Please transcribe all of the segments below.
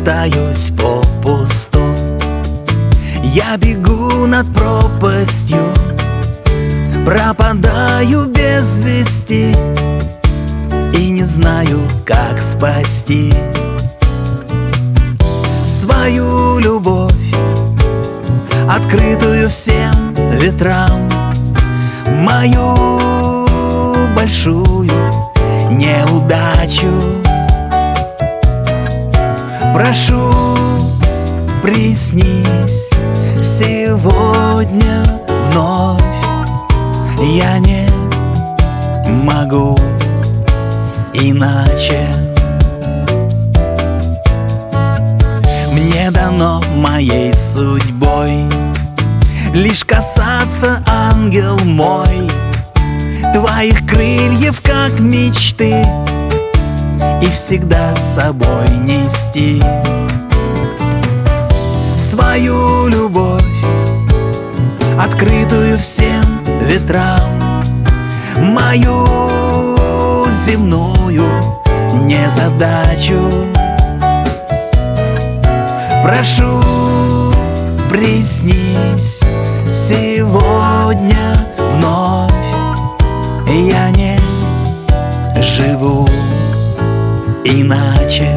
шатаюсь попусту. Я бегу над пропастью, пропадаю без вести и не знаю, как спасти свою любовь, открытую всем ветрам, мою большую неудачу. Прошу, приснись сегодня вновь. Я не могу иначе. Мне дано моей судьбой лишь касаться, ангел мой, твоих крыльев, как мечты, и всегда с собой нести свою любовь, открытую всем ветрам, мою земную незадачу. Прошу, приснись сегодня вновь. Я не живу иначе.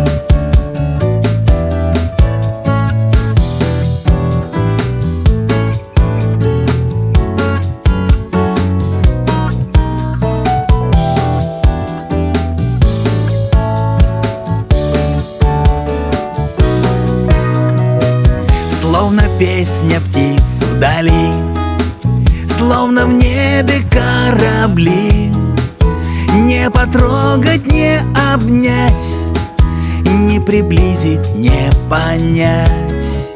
Словно песня птиц вдали, словно в небе корабли. Не потрогать, не обнять, не приблизить, не понять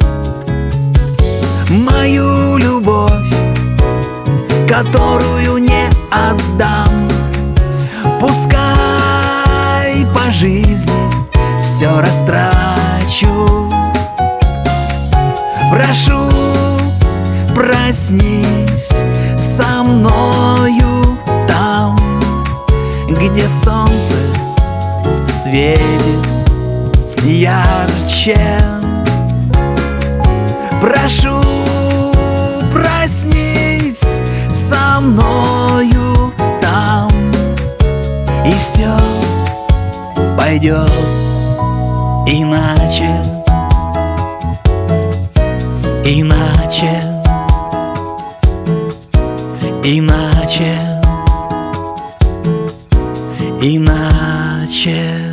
мою любовь, которую не отдам. Пускай по жизни все растрачу. Прошу, проснись со мною там, где солнце светит ярче. Прошу, проснись со мною там, и все пойдет иначе. Иначе, иначе, иначе.